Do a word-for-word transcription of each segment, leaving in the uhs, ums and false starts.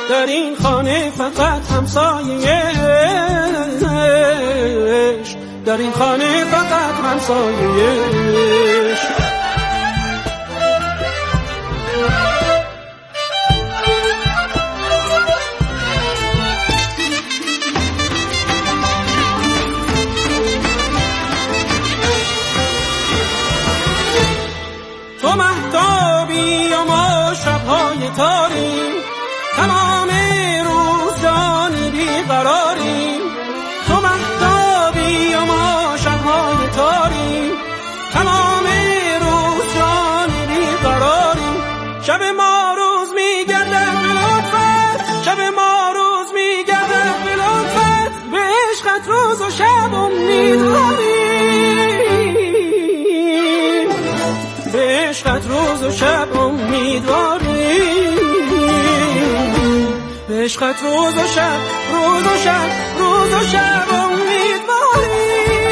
در این خانه فقط همسایه عشق، در این خانه فقط همسایه عشق. تو مهتابی و ما شب‌های تاریم، تمام روز جان بیقراریم. تو مهتابی و ما شب‌های تاریم، تمام روز جان بیقراریم. شب ما روز میگردد به لطفت، شب ما روز میگردد به لطفت، به عشقت روز و شب امیدواریم، به عشقت روز و شب امیدواریم، به عشقت روز و شب، روز و شب، روز و شب امیدواریم.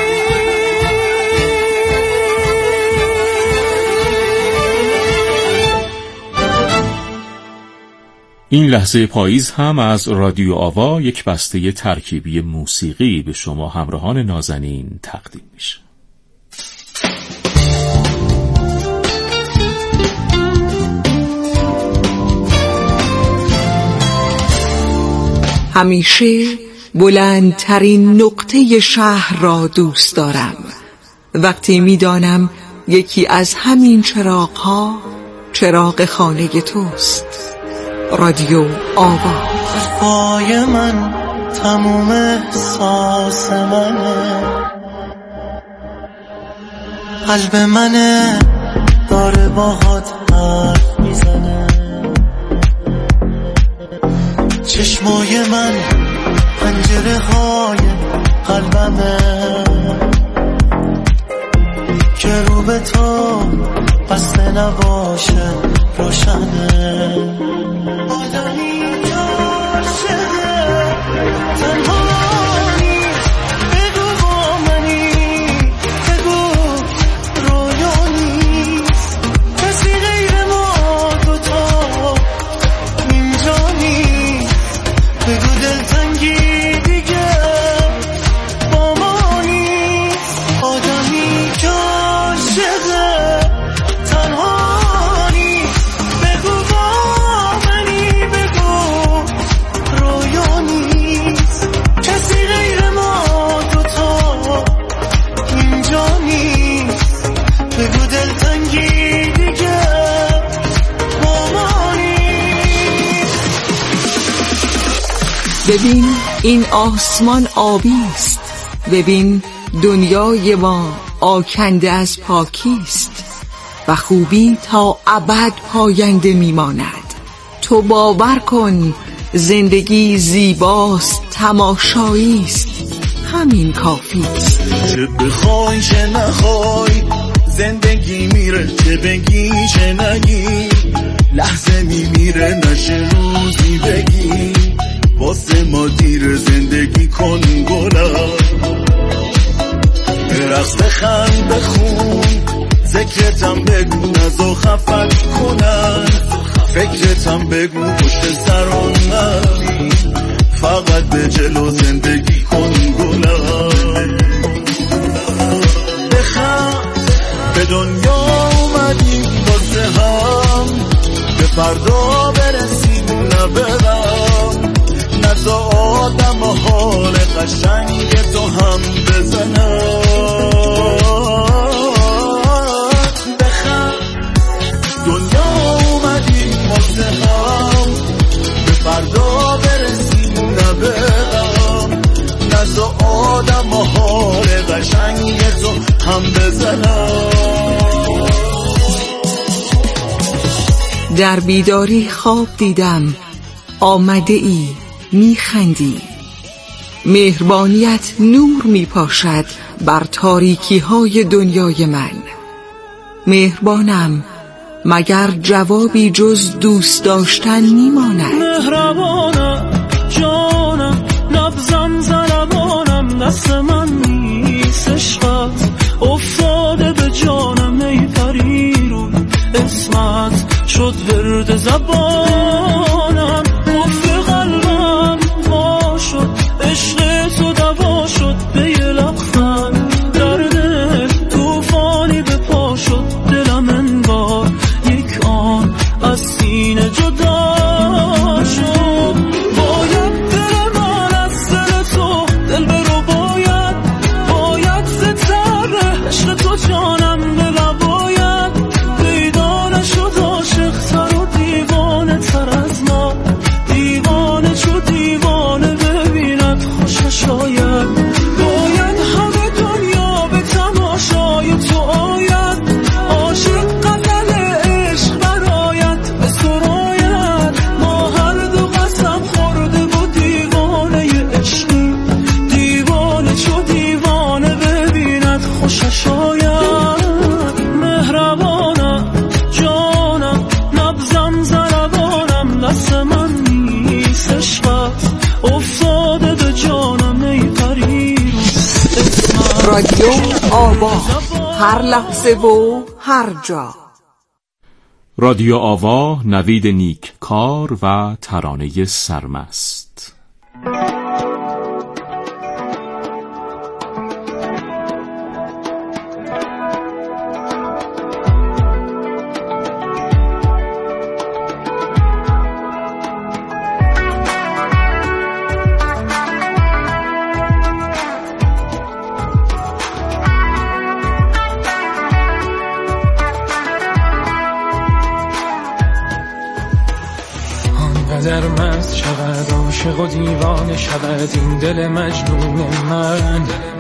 این لحظه پاییز هم از رادیو آوا، یک بسته ترکیبی موسیقی، به شما همراهان نازنین تقدیم میشه. همیشه بلندترین نقطه شهر را دوست دارم، وقتی میدانم یکی از همین چراغ‌ها چراغ خانه توست. رادیو آوا. پای من تموم احساس منه، قلب منه داره باهات حرف میزنه، چشمای من پنجره های قلبمه که رو به تو بسته نباشه روشنه. آدمی عاشقه تنها نیست، بگو با منی، بگو رویا نیست، کسی غیر ما دوتا اینجا نیست، بگو دلتنگی دیگه با ما نیست. آدمی که عاشقه تنها نیست، بگو با منی، بگو رویا نیست، کسی غیر ما دوتا اینجا نیست، بگو دلتنگی دیگه با ما نیست. ببین این آسمان آبی است، ببین دنیای ما آکنده از پاکی است و خوبی تا ابد پاینده میماند. تو باور کن زندگی زیباست، تماشایی است، همین کافی است. چه بخوای چه نخوای زندگی میره، چه بگی چه نگی لحظه میمیره، نشه روزی بگی واسه ما دیر زندگی کن گلم، برقص بخند بخون ذکرتم بگو نزا خفت کنن، فکرتم بگو پشت سران نبی، فقط به جلو زندگی کن گلم. بخند به دنیا اومدیم واسه هم، به فردا برسیم نبرم، نزا آدم و حال قشنگ تو هم بزنم. بخند دنیا اومدیم واسه هم، به فردا برسیم نبرم، نزا آدم و حال قشنگ تو هم بزنم. در بیداری خواب دیدم آمده ای میخندی، مهربانیت نور میپاشد بر تاریکی های دنیای من. مهربانم مگر جوابی جز دوست داشتن میماند؟ مهربانم جانم نبزم زربانم، دست من نیست عشقت افتاده به جانم، ای پریرون اسمت شد ورد زبانم، رفیق آوا، هر لحظه و هر جا. رادیو آوا، نوید نیککار و ترانه سرمست. در مست شود، عاشق و دیوانه شود این دل مجنون من.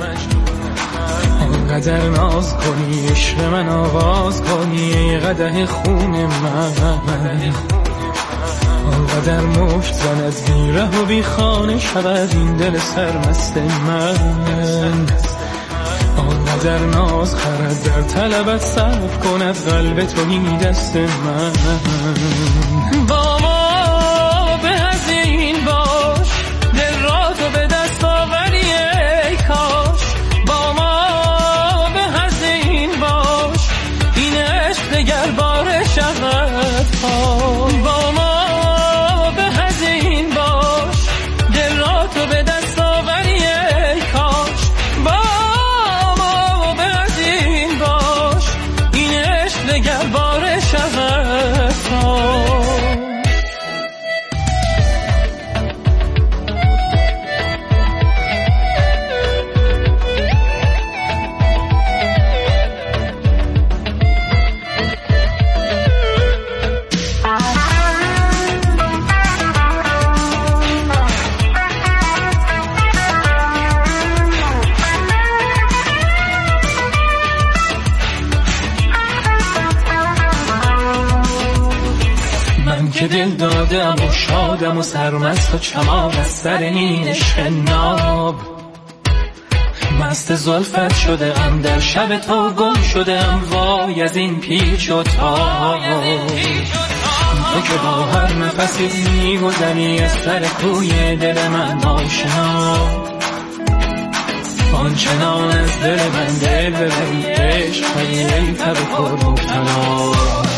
آنقدر ناز کنی عشق من آواز کنی ای قدح خون من. آنقدر مشت زند بی ره و بی خانه شود این دل سرمست من. آنقدر ناز خرد در طلبت صرف کند قلب تویی دست من. با ما به از این باش، دل را تو به دست آوری ای کاش. با ما به از این باش، این عشق دگر باره شود پاش. با ما به از این باش، دل را تو به دست آوری ای کاش. با ما به از این باش، این عشق دگر باره شود پاش. که دل دادم و شادم و سرمست و چمان از سر این عشق ناب. مست زلفت شده ام، در شب تو گم شده ام، وای از این پیچ و تاب. تو که با هر نفسی میگذری از سر کوی دل من آشنا. آنچنان از دل من دل ببری عشق ای تب پر مبتلا.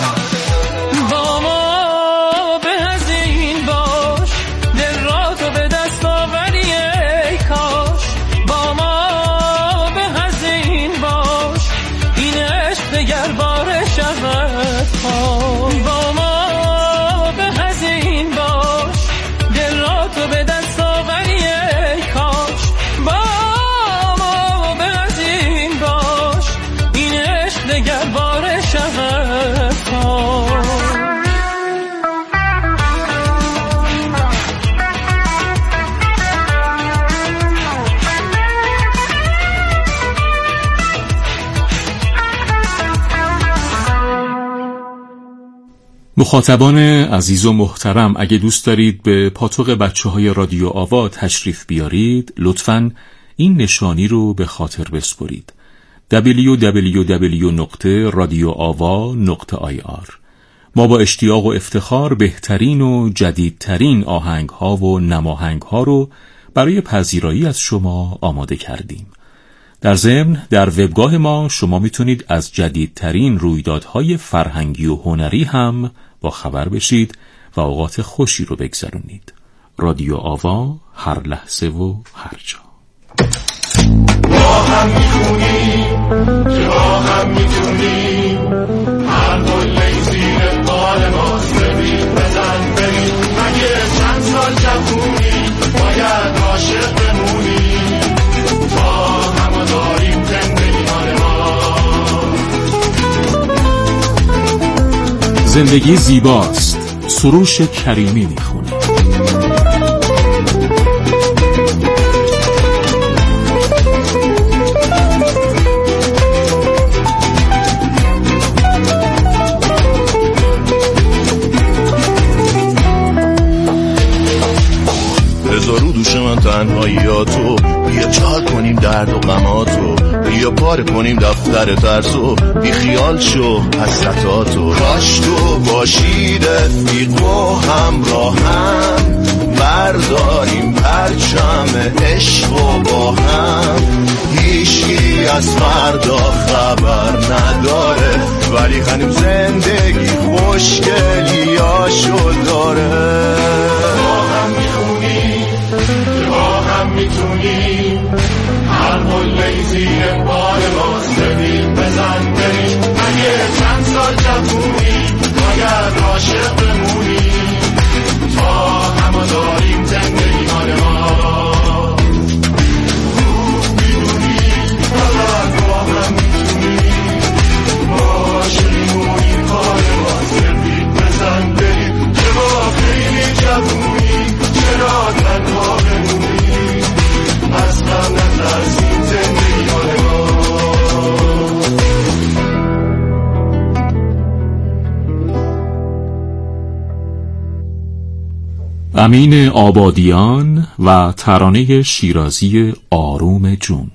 با ما به از این باش، دل را تو به دست آوری ای کاش. با ما به از این باش، این عشق دگر باره شود پاش. مخاطبان عزیز و محترم، اگه دوست دارید به پاتوق بچه های رادیو آوا تشریف بیارید، لطفاً این نشانی رو به خاطر بسپرید: دبلیو دبلیو دبلیو دات رادیو آوا دات آی آر. ما با اشتیاق و افتخار بهترین و جدیدترین آهنگ ها و نماهنگ ها رو برای پذیرایی از شما آماده کردیم. در ضمن در وبگاه ما شما میتونید از جدیدترین رویدادهای فرهنگی و هنری هم با خبر بشید و اوقات خوشی رو بگذرونید. رادیو آوا، هر لحظه و هر جا. با هم میتونیم، جا هم میتونیم، هر دل زیر بال ماست. بریم بزن بریم، مگه چند سال جوونی باید عاشق بمونیم. با هم داریم زندگی مال ما. زندگی زیباست. سروش کریمی میخونه. بذارو دوش من تنهاییاتو، بیا چار کنیم درد و غماتو، بیا پاره کنیم دفتر ترسو، بی خیال شو حسرتاتو. کاش تو باشی رفیق و همراهم، برداریم پرچم عشق و با هم. هیچکی از فردا ولی خانم زندگی خوشگلیاشو داره. با هم میخونیم که با هم میتونیم هر قله زیر بار ماست ببین بزن بریم اگه چند سال جوونیم اگر عاشق بمونیم تا همه داریم زندگی مال ما خوب میدونیم فقط با هم میتونیم باشه میمونیم کار ماست ببین بزن بریم که با خیلی جوونیم چرا تنها بمونیم اصلا نترسیم زندگی مال ما. امین آبادیان و ترانه شیرازی آروم جون.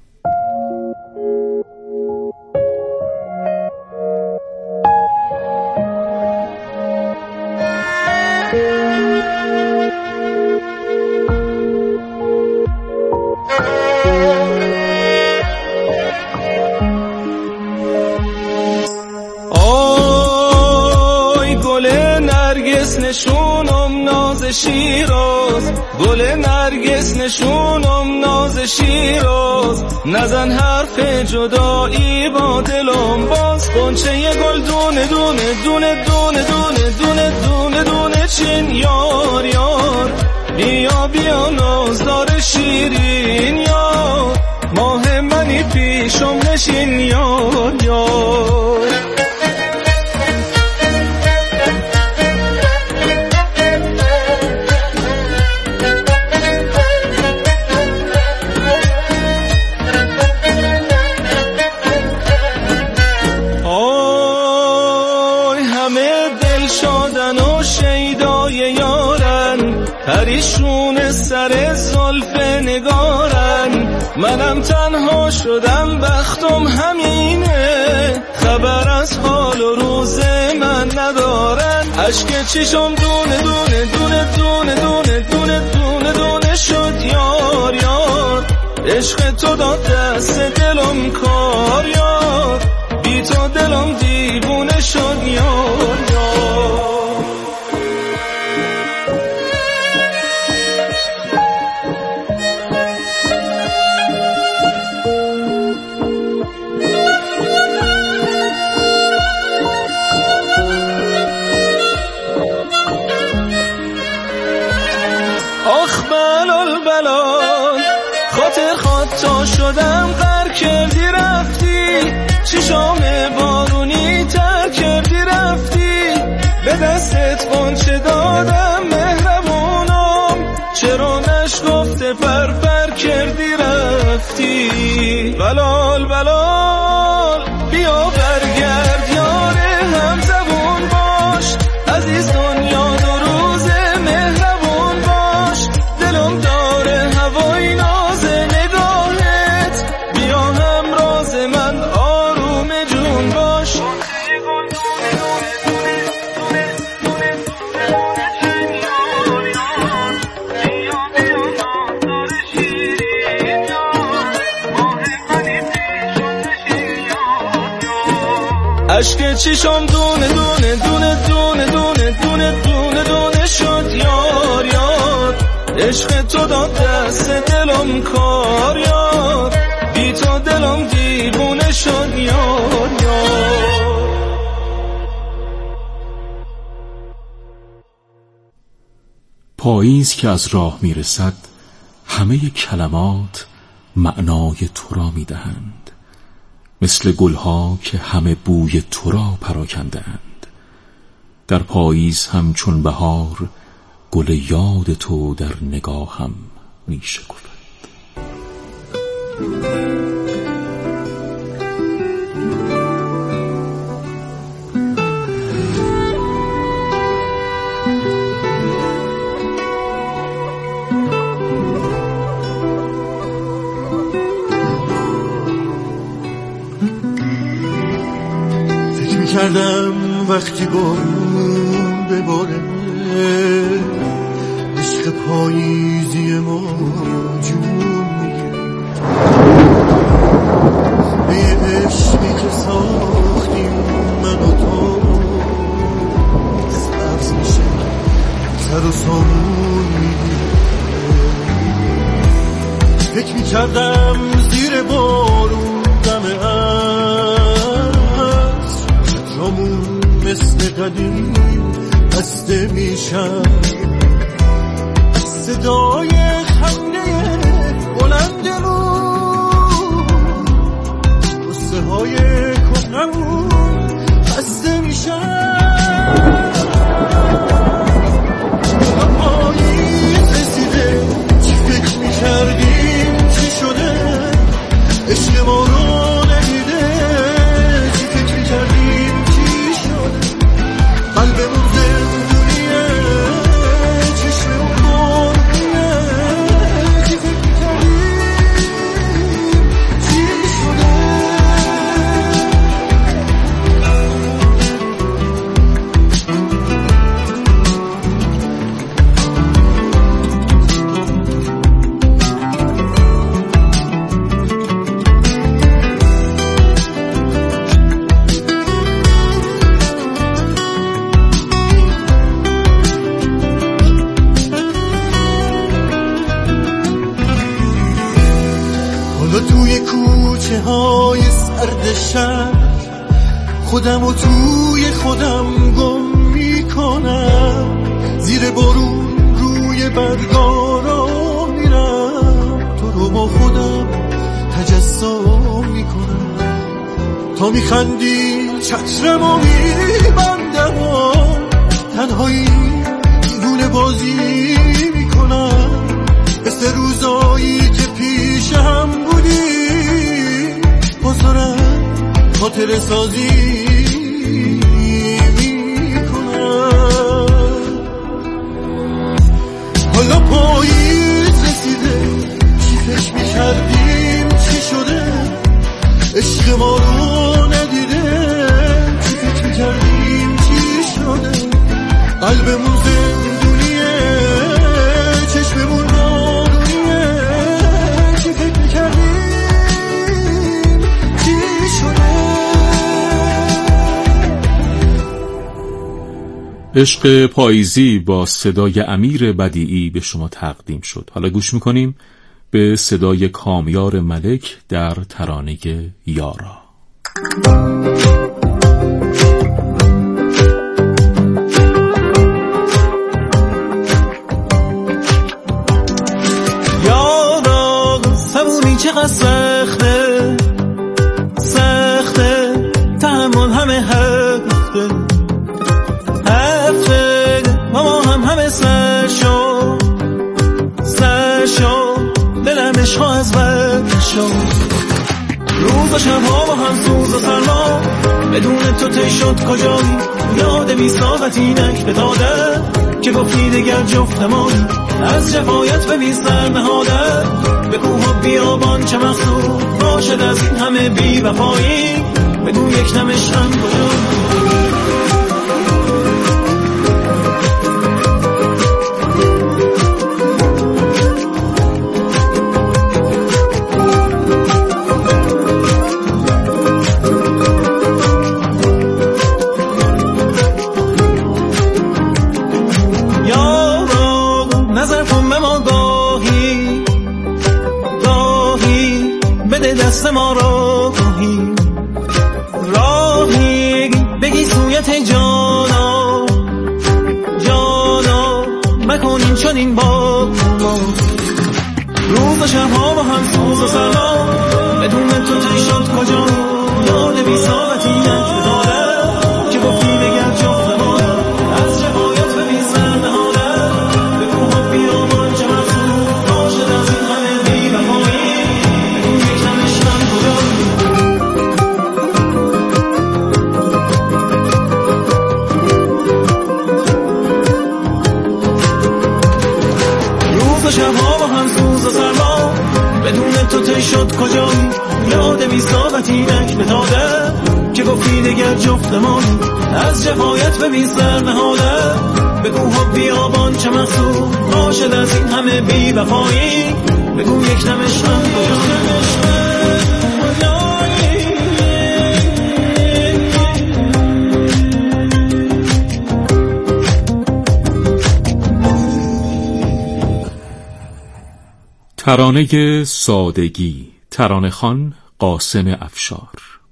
آی گل نرگس نشونم ناز شیراز، گل نرگس نشونم ناز شیراز، نزن حرف جدایی با دلم باز، قنچه یه گل دونه دونه دونه دونه دونه دونه دونه دونه چین یار یار، بیا بیا نازدار شیرین یار، ماه منی پیشم نشین یار یار. پریشون سر زلف نگارن، منم تنها شدم بختم همینه، خبر از حال و روز من ندارن، عشق چشم دونه دونه دونه دونه دونه دونه دونه دونه شد یار یار، عشق تو داد دست دلم کار یار، بی تو دلم دیوونه شد یار یار. آخ بلال بلال خاطر خاط تا شدم غر کردی رفتی، چشام بارونی تر کردی رفتی، به دستت قنچه دادم مهربونم، چرا نشگفته پر پر کردی رفتی، بلال بلال بیا برگرد یار هم زبون باش، عزیز دنیا دو روز مهربون باش، دلم داره هوای ناز نگاهت، بیا هم راز من آروم جون باش. عشق چشم دونه دونه دونه دونه دونه دونه دونه دونه شد یار یار، عشق تو داد دست دلم کار یار، بی تو دلم دیوونه شد یار یار. پاییز که از راه میرسد همه کلمات معنای تو را میدهند، مثل گلها که همه بوی تو را پراکنده اند، در پاییز هم چون بهار گل یاد تو در نگاهم می شکفد. کردم وقتی بارون بباره، عشق پاییزی ما جون میگه، به عشقی که ساختیم من و تو سبز میشه سر و سامون میگیره. فکر میکردم زیر بارون دم عصر چترامون مثل قدیم بسته میشن، صدای خنده بلند رو قصه های کهنمون بسته میشن. پاییز رسیده چی فکر میکردیم چی شده، عشق ما رو ندیده چی فکر میکردیم چی شده. قلبمون زندونیه چشممون بردیه چی فکر میکردیم چی شده. توی کوچه های سرد شهر خودم و توی خودم گم میکنم، زیر بارون روی برگارا میرم، تو رو با خودم تجسم میکنم. تا میخندی چترم و میبندم و تنهایی دیوونه بازی میکنم، مثل روزایی که پیش هم بودی بازارم خاطر سازی میکنم. حالا پاییز رسیده چی فکر میکردیم چی شده، عشق ما رو ندیده چی فکر میکردیم چی شده. قلبمون زندونیه چشممون بارونیه چی فکر میکردیم چی شده. عشق پاییزی با صدای امیر بدیعی به شما تقدیم شد. حالا گوش میکنیم به صدای کامیار ملک در ترانه یارا. یارا سمونی چقدر سخته سخته تحمل همه هفته هفته ماما هم همه سر شو سر شو دلم عشقا از بد شو. روز و شبها با هم سوز و سرما بدون تو تی شد کجایی، یاد بی ساقتینک به داده که گفتی دگر جفت نمایی، از جفایت به بی سر نهاده به کوه و بیابان چه مقصود باشد از این همه بی وفایی، بگو یک نمش هم کجایی. دست ما را گاهی راهی بگی سویت جانا جانا مکنین چنین با ما. روز و شبها با هم سوز و سرما بدون تو تی شد کجا، یاد بی ساعتی نکرداره که گفتی دگر جفت نماده، از جفایت به بی سر نهاده به کوه و بیابان چه مقصود باشد از این همه بی وفایی. شبها با هم سوز و سرما بدون تو تی شد کجایی، یاد بی ساقتی نک به داده که گفتی دگر جفت نمایی، از جفایت به بی سر نهاده به کوه و بیابان چه مقصود باشد از این همه بی وفایی، بگو یک نمش هم کجایی. ترانه سادگی، ترانه‌خوان قاسم افشار.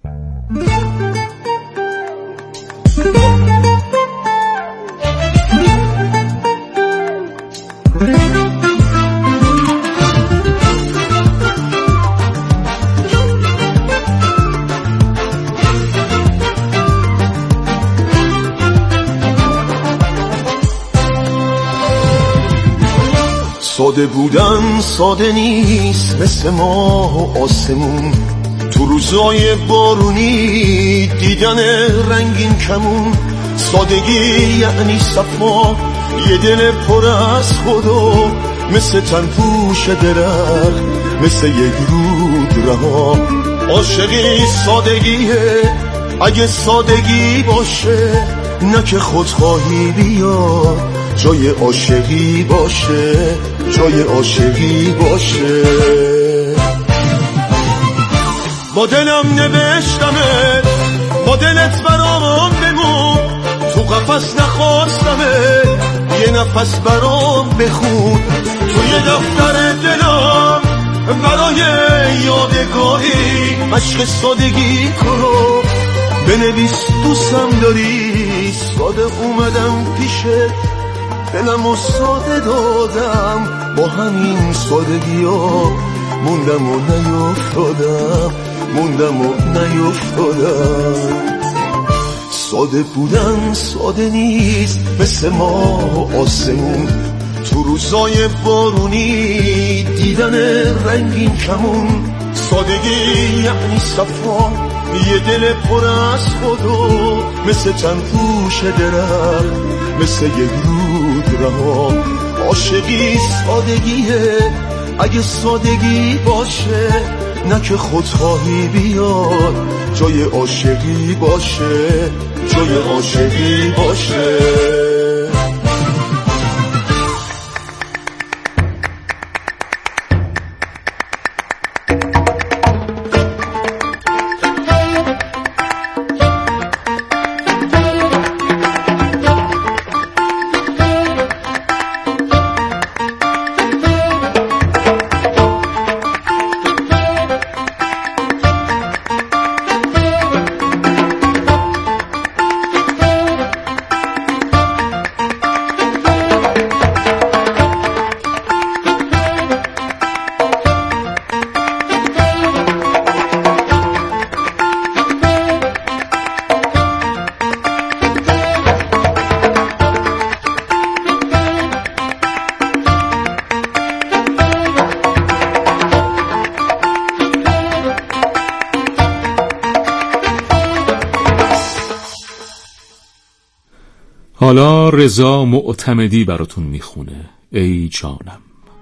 ساده بودن ساده نیست، مثل ماه و آسمون تو روزای بارونی دیدن رنگین کمون. سادگی یعنی صفا، یه دل پر از خدا، مثل تنپوش درخت، مثل یک رود رها. عاشقی سادگیه اگه سادگی باشه، نه که خودخواهی بیاد جای عاشقی باشه، جای عاشقی باشه. با دلم نوشتمه، با دلت برام بمون، تو قفس نخواستمه، یه نفس برام بخون، توی دفتر دلم برای یادگاری عشق سادگی کنو بنویس. دوستم داری، ساده اومدم پیشه، دلم و ساده دادم، با همین سادگی ها موندم و نیفتادم، موندم و نیفتادم. ساده بودن ساده نیست، مثل ماه و آسمون تو روزای بارونی دیدن رنگین کمون. سادگی یعنی صفا، یه دل پر از خدا، مثل تنپوش درخت، مثل یک رود رها. عاشقی سادگیه اگه سادگی باشه، نه که خودخواهی بیاد جای عاشقی باشه، جای عاشقی باشه. حالا رضا معتمدی براتون میخونه ای جانم.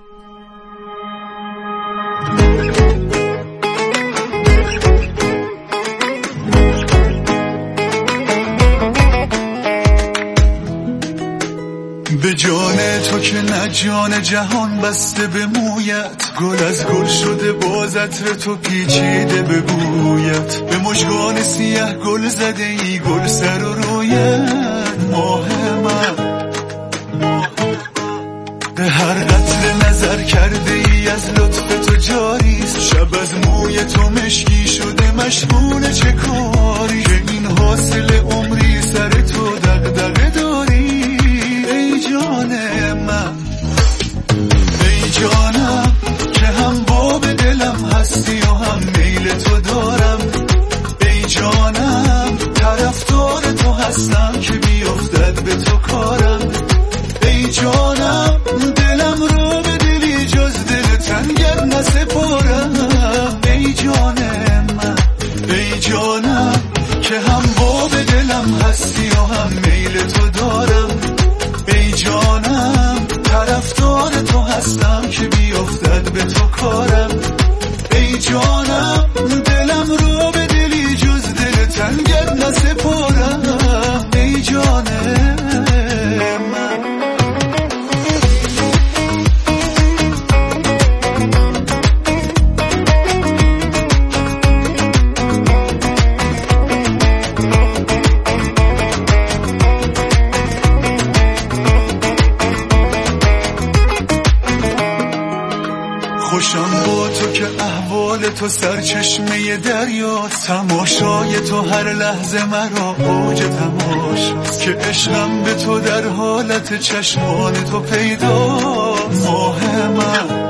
به جان تو که نه جان جهان بسته به مویت، گل از گل شده باز عطر تو پیچیده به بویت. به مژگان سیاه گل زده ای گل سر و رویت، ماه من به هر قطره نظر کرده ای از لطف تو جاریست. شب از موی تو مشکی شده مشغول چه کاری، که این حاصل عمری سر تو دغدغه داری. ای جان من، ای جانم که هم باب دلم هستی و هم میل تو دارم. ای جانم طرفدار تو هستم که بیافتد به تو کارم. ای جانم دلم رو به دلی جز دل تنگر نسپارم. ای جان من، ای جانم که هم باب دلم هستی و هم میل تو دارم. ای جانم طرفدار تو هستم که بیافتد به تو کارم. ای جانم دلم رو به دلی جز دل تنگر نسپارم. ای جان من. خوشم با تو که احوال تو سرچشمه دریاست، تماشای تو هر لحظه مرا اوج تماشاست، که عشقم به تو در حالت چشمان تو پیداست. ماه من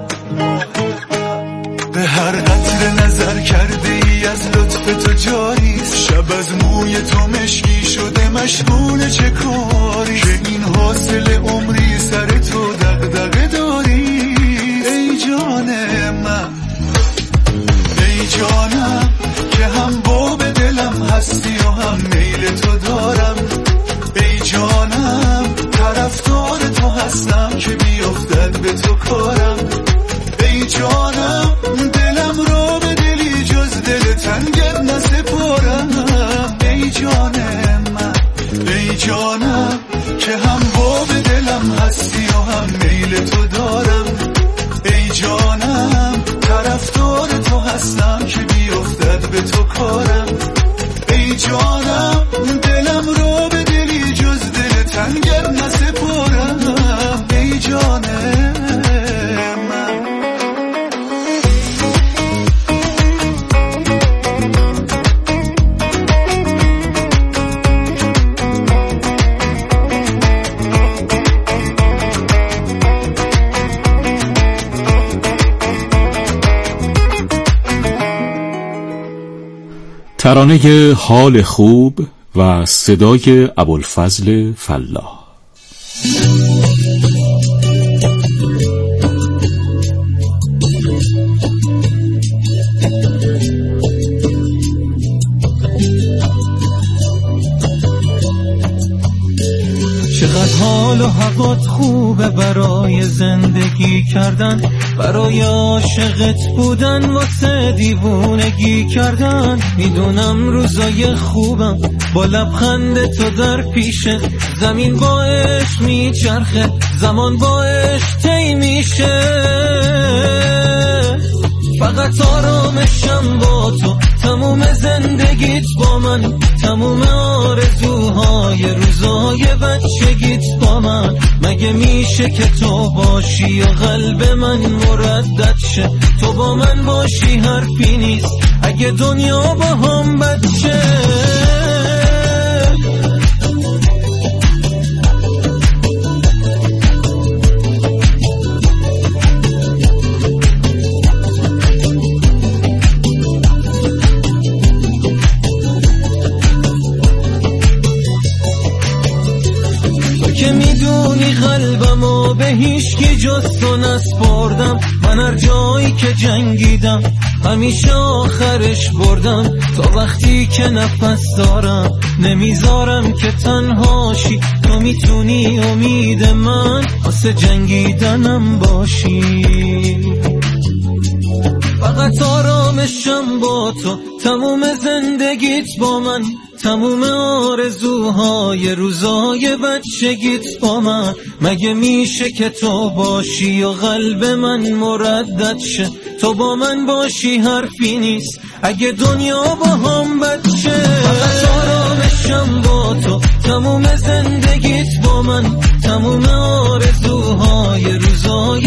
به هر قطره نظر کرده ای از لطف تو جاریست، شب از موی تو مشکی شده مشغول چه کاری، که این حاصل عمری سر تو دغدغه داری. ای جان من ای جانم که هم باب دلم هستی و هم میل تو دارم، ای جانم طرفدار تو هستم که بیفتد به تو کارم، ای جانم دلم رو به دلی جز دل تنگر نسپارم. ای جان من ای جانم که هم باب دلم هستی و هم میل تو دارم، ای جانم طرفدار تو هستم که بیفتد به تو کارم، ای جانم دلم رو به دلی جز دل تنگر نسپارم. ای جان ترانه حال خوب و صدای ابوالفضل فلاح. چقدر حال و هوات خوبه برای زندگی کردن، برای عاشقت بودن واسه دیوونگی کردن. میدونم روزای خوبم با لبخند تو در پیشه، زمین با عشق میچرخه زمان با عشق طی میشه. فقط آرامشم با تو، تموم زندگیت با من، تموم آرزوهای روزای بچگیت با من. مگه میشه که تو باشی و قلب من مردد شه، تو با من باشی حرفی نیست اگه دنیا با هم بچه. که میدونی قلبمو به هیچکی جز تو نسپردم، من هر جایی که جنگیدم همیشه آخرش بردم. تا وقتی که نفس دارم نمیذارم که تنهاشی، تو میتونی امید من واسه جنگیدنم باشی. فقط آرامشم با تو، تموم زندگیت با من، تموم آرزوهای روزای بچگیت با من. مگه میشه که تو باشی و قلب من مردد شه، تو با من باشی حرفی نیست اگه دنیا با هم بچه. فقط آرامشم با تو، تموم زندگیت با من، تموم آرزوهای روزای